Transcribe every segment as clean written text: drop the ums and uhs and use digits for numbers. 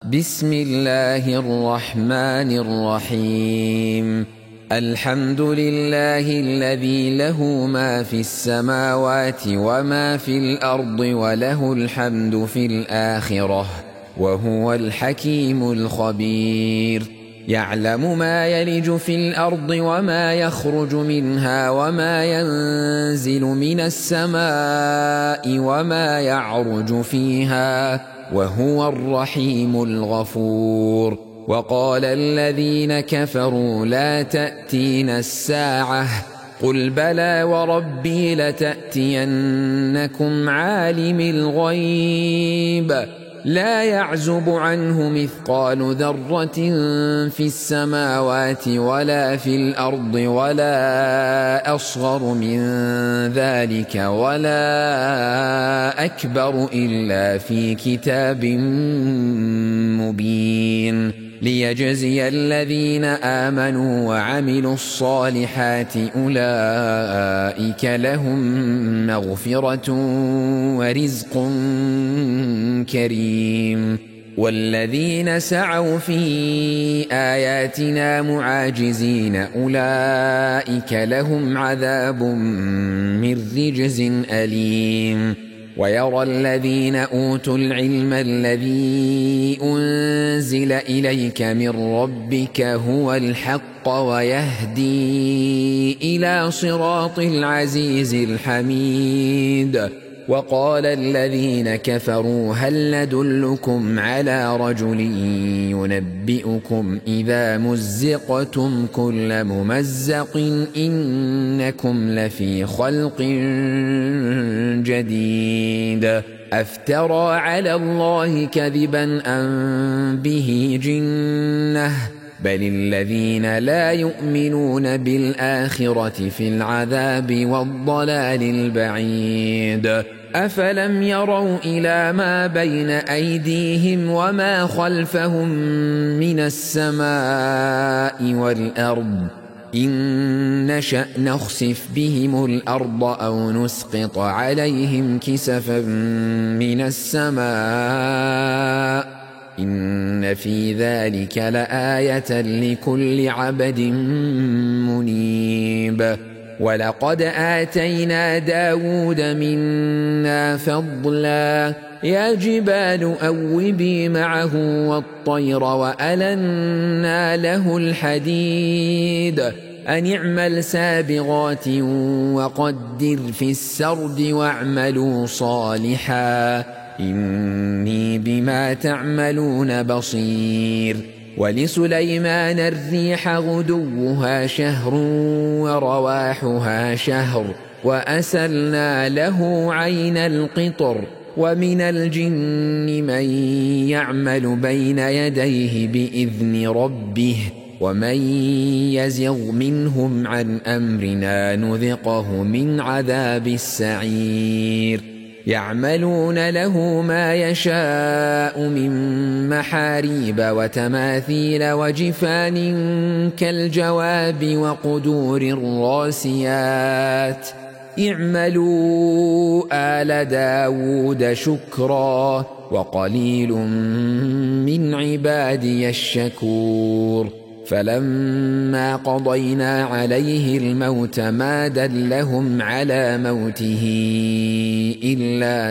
بسم الله الرحمن الرحيم. الحمد لله الذي له ما في السماوات وما في الأرض وله الحمد في الآخرة وهو الحكيم الخبير. يعلم ما يلج في الأرض وما يخرج منها وما ينزل من السماء وما يعرج فيها وهو الرحيم الغفور. وقال الذين كفروا لا تأتينا الساعة قل بلى وربي لتأتينكم عالم الغيب لا يعزب عنه مثقال ذرة في السماوات ولا في الأرض ولا أصغر من ذلك ولا أكبر إلا في كتاب مبين ليجزي الذين آمنوا وعملوا الصالحات أولئك لهم مغفرة ورزق كريم. والذين سعوا في آياتنا معاجزين أولئك لهم عذاب من رجز أليم. ويرى الذين أوتوا العلم الذي أنزل إليك من ربك هو الحق ويهدي إلى صراط العزيز الحميد. وقال الذين كفروا هل ندلكم على رجل ينبئكم إذا مزقتم كل ممزق إنكم لفي خلق جديد أفترى على الله كذبا أم به جنة بل الذين لا يؤمنون بالآخرة في العذاب والضلال البعيد. أفلم يروا إلى ما بين أيديهم وما خلفهم من السماء والأرض إن نشأ نخسف بهم الأرض أو نسقط عليهم كسفا من السماء إن في ذلك لآية لكل عبد منيب. ولقد آتينا داود منا فضلا يا جبال أوبي معه والطير وألنا له الحديد أن اعمل سابغات وقدر في السرد واعملوا صالحا إني بما تعملون بصير. ولسليمان الريح غدوها شهر ورواحها شهر وأسلنا له عين القطر ومن الجن من يعمل بين يديه بإذن ربه ومن يزغ منهم عن أمرنا نذقه من عذاب السعير. يعملون له ما يشاء من محاريب وتماثيل وجفان كالجواب وقدور الراسيات اعملوا آل داود شكرا وقليل من عبادي الشكور. فلما قضينا عليه الموت ما دلهم على موته إلا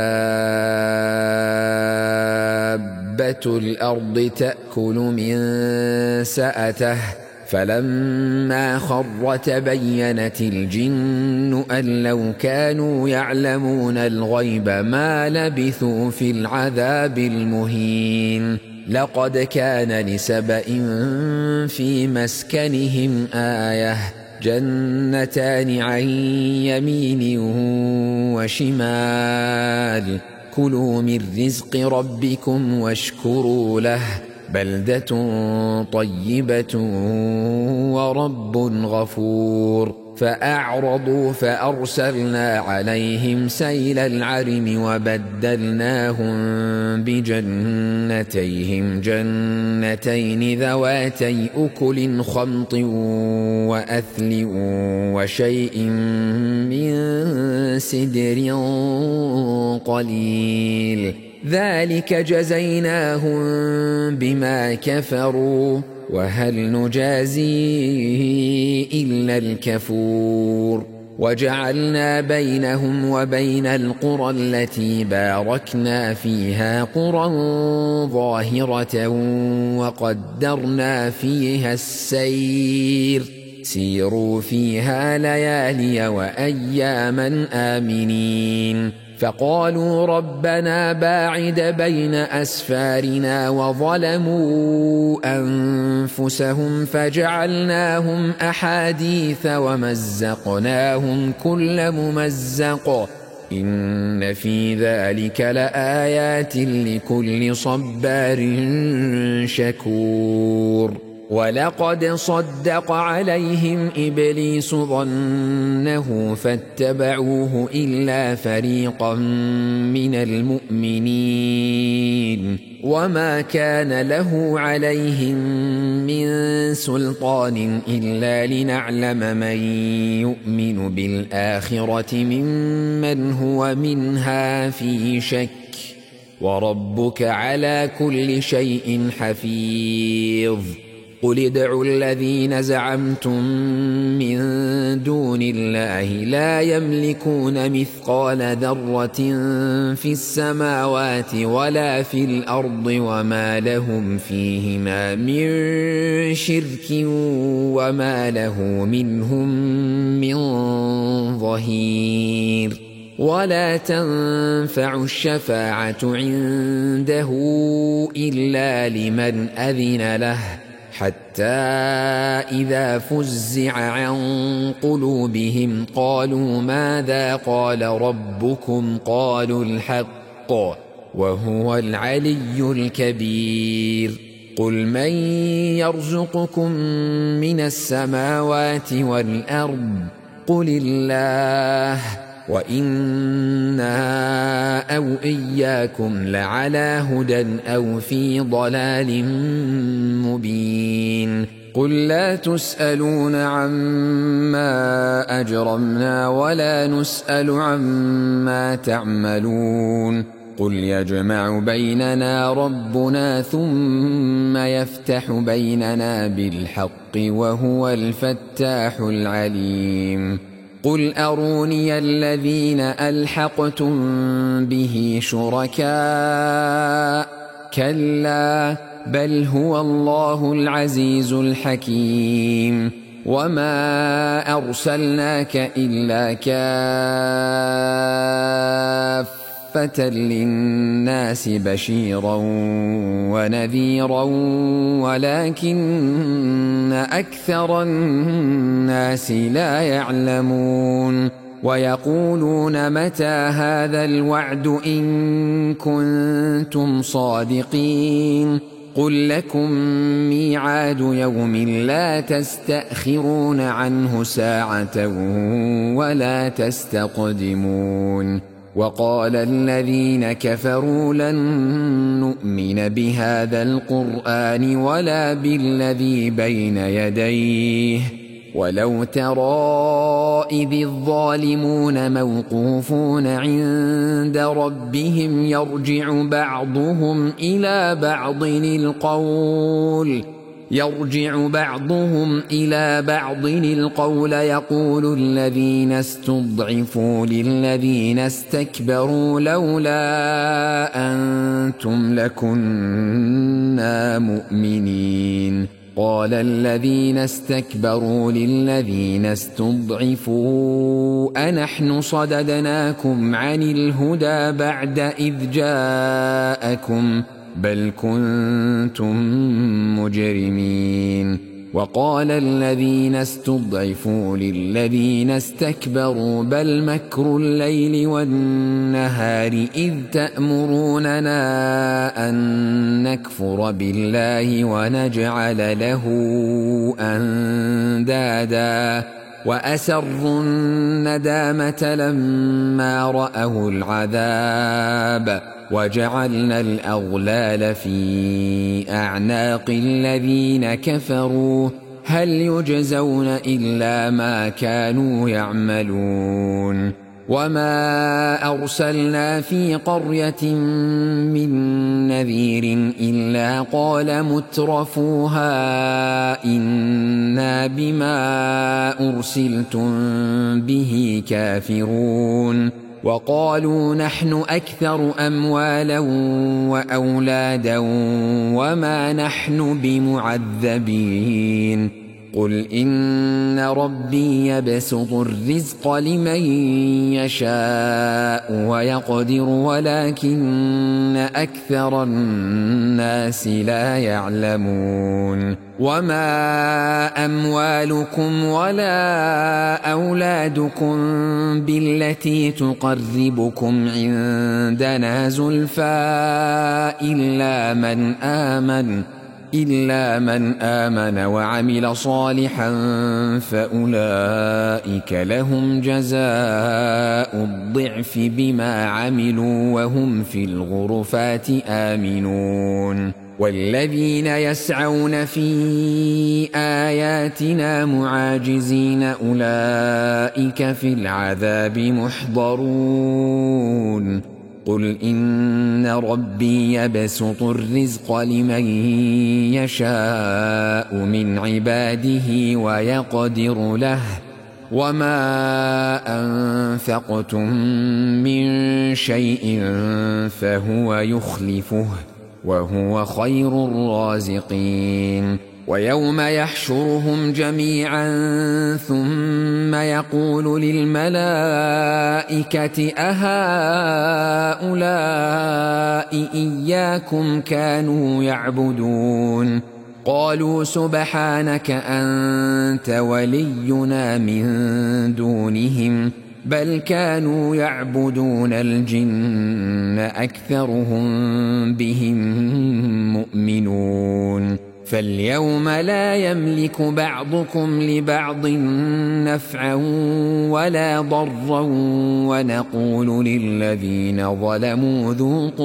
دابة الأرض تأكل من سأته فلما خر تبينت الجن أن لو كانوا يعلمون الغيب ما لبثوا في العذاب المهين. لقد كان لسبإ في مسكنهم آية جنتان عن يمين وشمال كلوا من رزق ربكم واشكروا له بلدة طيبة ورب غفور. فأعرضوا فأرسلنا عليهم سيل العرم وبدلناهم بجنتيهم جنتين ذواتي أكل خمط وأثل وشيء من سدر قليل ذلك جزيناهم بما كفروا وهل نجازي إلا الكفور وجعلنا بينهم وبين القرى التي باركنا فيها قرى ظاهرة وقدرنا فيها السير سيروا فيها ليالي وأياما آمنين فقالوا ربنا باعد بين أسفارنا وظلموا أنفسهم فجعلناهم أحاديث ومزقناهم كل ممزق إن في ذلك لآيات لكل صبار شكور ولقد صدق عليهم إبليس ظنه فاتبعوه إلا فريقا من المؤمنين وما كان له عليهم من سلطان إلا لنعلم من يؤمن بالآخرة ممن هو منها في شك وربك على كل شيء حفيظ قل ادعوا الذين زعمتم من دون الله لا يملكون مثقال ذرة في السماوات ولا في الأرض وما لهم فيهما من شرك وما له منهم من ظهير ولا تنفع الشفاعة عنده إلا لمن أذن له حتى إذا فزع عن قلوبهم قالوا ماذا قال ربكم قالوا الحق وهو العلي الكبير قل من يرزقكم من السماوات والأرض قل الله وإنا أو إياكم لعلى هدى أو في ضلال مبين قل لا تسألون عما أجرمنا ولا نسأل عما تعملون قل يجمع بيننا ربنا ثم يفتح بيننا بالحق وهو الفتاح العليم قل أروني الذين ألحقتم به شركاء كلا بل هو الله العزيز الحكيم وما أرسلناك إلا كافة للناس بشيرا ونذيرا ولكن أكثر الناس لا يعلمون ويقولون متى هذا الوعد إن كنتم صادقين قل لكم ميعاد يوم لا تستأخرون عنه ساعة ولا تستقدمون وقال الذين كفروا لن نؤمن بهذا القرآن ولا بالذي بين يديه ولو ترى إذ الظالمون موقوفون عند ربهم يرجع بعضهم إلى بعض القول يقول الذين استضعفوا للذين استكبروا لولا أنتم لكنا مؤمنين قال الذين استكبروا للذين استضعفوا أنحن صددناكم عن الهدى بعد إذ جاءكم بل كنتم مجرمين وقال الذين استضعفوا للذين استكبروا بل مكر الليل والنهار إذ تأمروننا أن نكفر بالله ونجعل له أندادا وأسروا الندامة لما رأوا العذاب وجعلنا الأغلال في أعناق الذين كفروا هل يجزون إلا ما كانوا يعملون وما أرسلنا في قرية من نذير إلا قال مترفوها إنا بما أرسلتم به كافرون وقالوا نحن أكثر أموالا وأولادا وما نحن بمعذبين قل إن ربي يبسط الرزق لمن يشاء ويقدر ولكن أكثر الناس لا يعلمون وما أموالكم ولا أولادكم بالتي تقربكم عندنا زلفى إلا من آمن وعمل صالحا فأولئك لهم جزاء الضعف بما عملوا وهم في الغرفات آمنون والذين يسعون في آياتنا معاجزين أولئك في العذاب محضرون قل إن ربي يبسط الرزق لمن يشاء من عباده ويقدر له وما أنفقتم من شيء فهو يخلفه وهو خير الرازقين ويوم يحشرهم جميعا ثم يقول للملائكة أهؤلاء إياكم كانوا يعبدون قالوا سبحانك أنت ولينا من دونهم بل كانوا يعبدون الجن أكثرهم بهم مؤمنون فاليوم لا يملك بعضكم لبعض نفعا ولا ضرا ونقول للذين ظلموا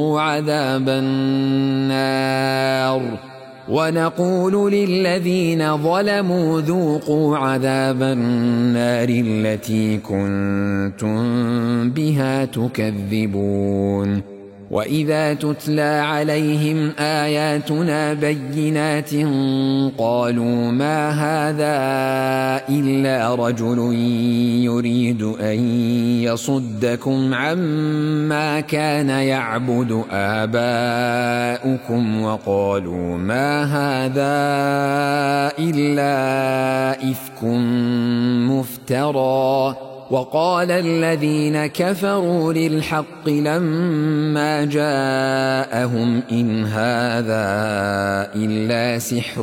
ذوقوا عذاب النار التي كنتم بها تكذبون وإذا تتلى عليهم آياتنا بينات قالوا ما هذا إلا رجل يريد أن يصدكم عما كان يعبد آباؤكم وقالوا ما هذا إلا إفك مفترى وقال الذين كفروا للحق لما جاءهم إن هذا إلا سحر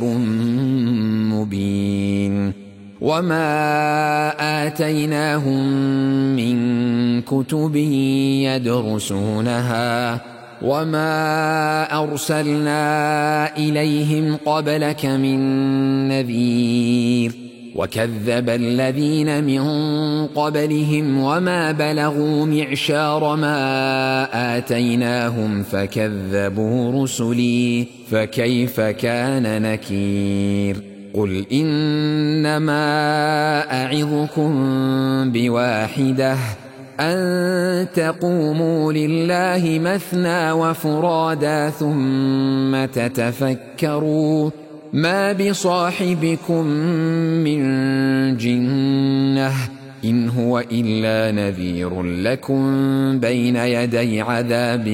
مبين وما آتيناهم من كتب يدرسونها وما أرسلنا إليهم قبلك من نذير وكذب الذين من قبلهم وما بلغوا معشار ما آتيناهم فكذبوا رسلي فكيف كان نكير قل إنما أعظكم بواحدة أن تقوموا لله مثنى وفرادا ثم تتفكروا ما بصاحبكم من جنة إن هو إلا نذير لكم بين يدي عذاب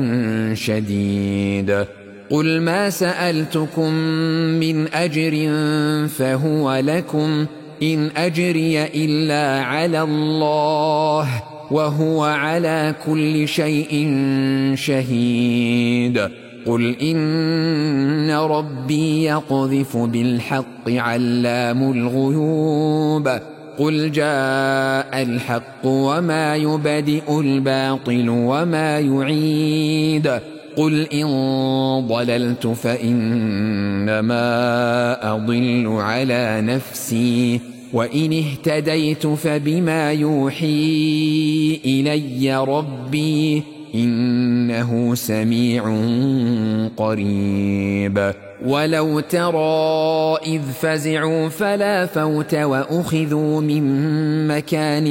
شديد قل ما سألتكم من أجر فهو لكم إن أجري إلا على الله وهو على كل شيء شهيد قل إن ربي يقذف بالحق علام الغيوب قل جاء الحق وما يبدئ الباطل وما يعيد قل إن ضللت فإنما أضل على نفسي وإن اهتديت فبما يوحي إلي ربي إنه سميع قريب ولو ترى إذ فزعوا فلا فوت وأخذوا من مكان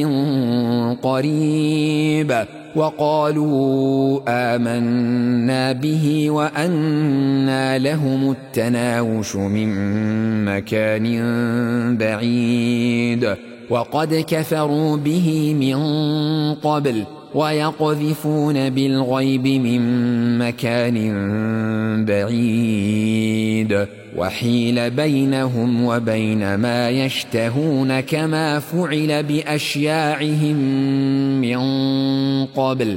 قريب وقالوا آمنا به وأنى لهم التناوش من مكان بعيد وقد كفروا به من قبل ويقذفون بالغيب من مكان بعيد وحيل بينهم وبين ما يشتهون كما فعل بأشياعهم من قبل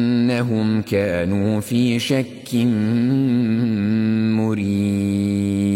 إنهم كانوا في شك مريب.